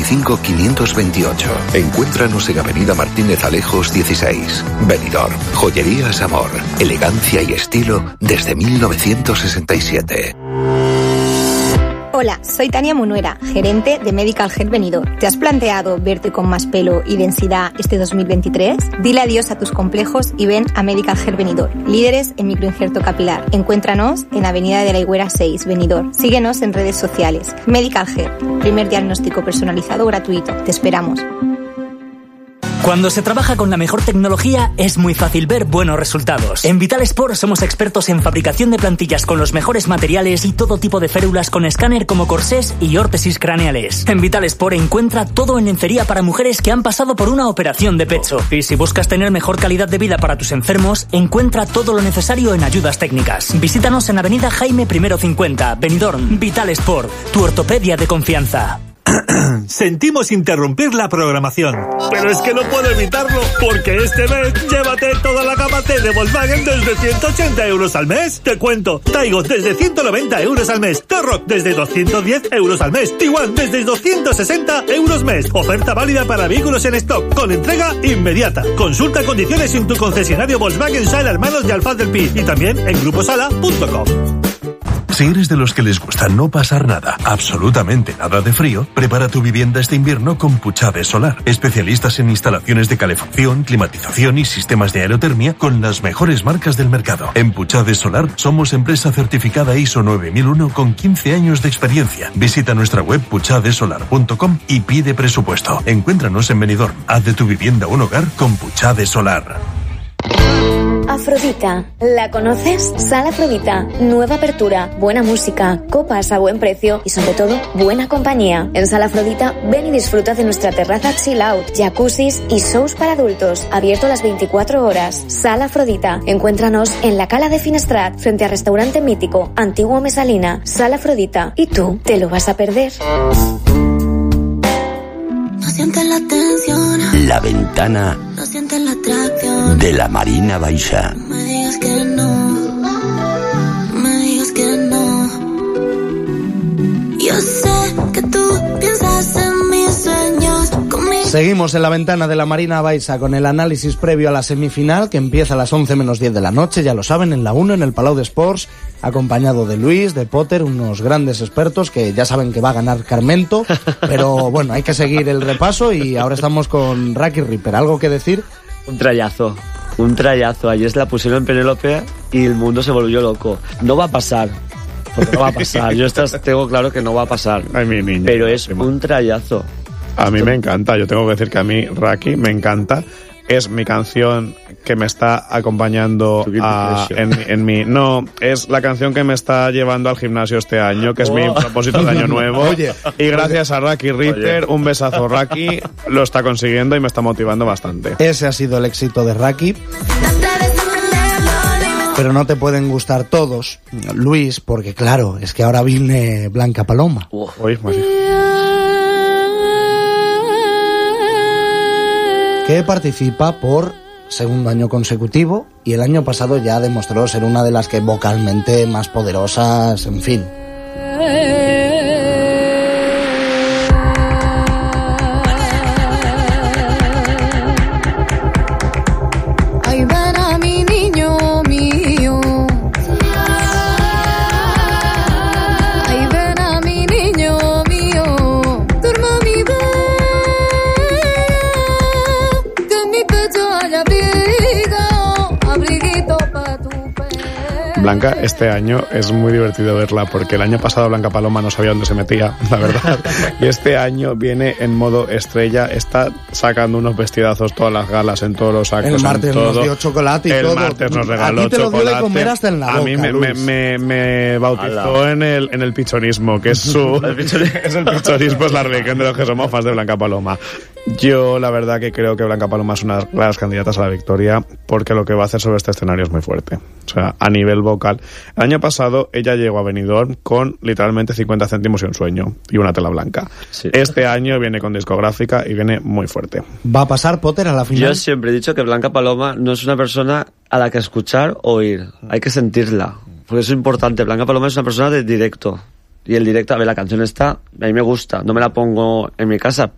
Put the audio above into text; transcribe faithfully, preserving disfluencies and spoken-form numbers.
veinticinco quinientos veintiocho. Encuéntranos en Avenida Martínez Alejos dieciséis. Benidorm. Joyerías Amor. Elegancia y estilo desde mil novecientos sesenta y siete. Hola, soy Tania Munuera, gerente de Medical Hair Benidorm. ¿Te has planteado verte con más pelo y densidad este dos mil veintitrés? Dile adiós a tus complejos y ven a Medical Hair Benidorm, líderes en microinjerto capilar. Encuéntranos en Avenida de la Higuera seis, Benidorm. Síguenos en redes sociales. Medical Hair, primer diagnóstico personalizado gratuito. Te esperamos. Cuando se trabaja con la mejor tecnología, es muy fácil ver buenos resultados. En Vital Sport somos expertos en fabricación de plantillas con los mejores materiales y todo tipo de férulas con escáner como corsés y órtesis craneales. En Vital Sport encuentra todo en lencería para mujeres que han pasado por una operación de pecho. Y si buscas tener mejor calidad de vida para tus enfermos, encuentra todo lo necesario en ayudas técnicas. Visítanos en Avenida Jaime I cincuenta, Benidorm. Vital Sport, tu ortopedia de confianza. Sentimos interrumpir la programación, pero es que no puedo evitarlo, porque este mes llévate toda la gama T de Volkswagen desde ciento ochenta euros al mes. Te cuento, Taigo desde ciento noventa euros al mes, T-Roc desde doscientos diez euros al mes, Tiguan desde doscientos sesenta euros mes. Oferta válida para vehículos en stock, con entrega inmediata. Consulta condiciones en tu concesionario Volkswagen Sala Hermanos de Alfaz del Pi y también en grupo sala punto com. Si eres de los que les gusta no pasar nada, absolutamente nada de frío, prepara tu vivienda este invierno con Puchade Solar. Especialistas en instalaciones de calefacción, climatización y sistemas de aerotermia con las mejores marcas del mercado. En Puchade Solar somos empresa certificada I S O nueve mil uno con quince años de experiencia. Visita nuestra web puchade solar punto com y pide presupuesto. Encuéntranos en Benidorm. Haz de tu vivienda un hogar con Puchade Solar. Afrodita, ¿la conoces? Sala Afrodita, nueva apertura, buena música, copas a buen precio y sobre todo buena compañía. En Sala Afrodita ven y disfruta de nuestra terraza chill out, jacuzzis y shows para adultos, abierto las veinticuatro horas. Sala Afrodita, encuéntranos en la Cala de Finestrat, frente al restaurante mítico, Antiguo Mesalina. Sala Afrodita, ¿y tú te lo vas a perder? No sientes la tensión. La ventana No sientes la atracción de la Marina Baixa. No me digas que no. No me digas que no. Yo sé que tú piensas en mis sueños conmigo. Seguimos en la ventana de la Marina Baixa con el análisis previo a la semifinal que empieza a las once menos diez de la noche, ya lo saben, en la uno en el Palau de Sports, acompañado de Luis, de Potter, unos grandes expertos que ya saben que va a ganar Carmento, pero bueno, hay que seguir el repaso y ahora estamos con Raki Ripper. ¿Algo que decir? Un trayazo, un trayazo. Ayer se la pusieron en Penélope y el mundo se volvió loco. No va a pasar, porque no va a pasar. Yo estas tengo claro que no va a pasar. Ay, mi niño. Pero es un trayazo. A mí me encanta, yo tengo que decir que a mí Raki me encanta. Es mi canción que me está acompañando a, en, en mi... No, es la canción que me está llevando al gimnasio este año, que es oh. mi propósito de año nuevo. Oye, y gracias a Raki Ripper, un besazo Raki, lo está consiguiendo y me está motivando bastante. Ese ha sido el éxito de Raki. Pero no te pueden gustar todos, Luis, porque claro, es que ahora viene Blanca Paloma. Uh, Uy, María. Que participa por segundo año consecutivo y el año pasado ya demostró ser una de las que vocalmente más poderosas, en fin. Ay, ven a mi niño mío. Ay, ven a mi niño mío. Duerma mi bebé. Blanca, este año es muy divertido verla porque el año pasado Blanca Paloma no sabía dónde se metía, la verdad. Y este año viene en modo estrella, está sacando unos vestidazos todas las galas, en todos los actos. El martes en todo. nos dio chocolate y el todo. El martes nos regaló chocolate. A ti te lo dio de comer hasta en la boca, a mí me, me, me, me bautizó en el, en el pichonismo, que es su... el pichonismo, es el pichonismo, es la religión de los que somos fans de Blanca Paloma. Yo la verdad que creo que Blanca Paloma es una de las candidatas a la victoria porque lo que va a hacer sobre este escenario es muy fuerte. O sea, a nivel vocal. El año pasado ella llegó a Benidorm con literalmente cincuenta céntimos y un sueño y una tela blanca. Sí. Este año viene con discográfica y viene muy fuerte. ¿Va a pasar Potter a la final? Yo siempre he dicho que Blanca Paloma no es una persona a la que escuchar o oír. Hay que sentirla. Porque eso es importante. Blanca Paloma es una persona de directo. Y el directo, a ver, la canción está, a mí me gusta, no me la pongo en mi casa,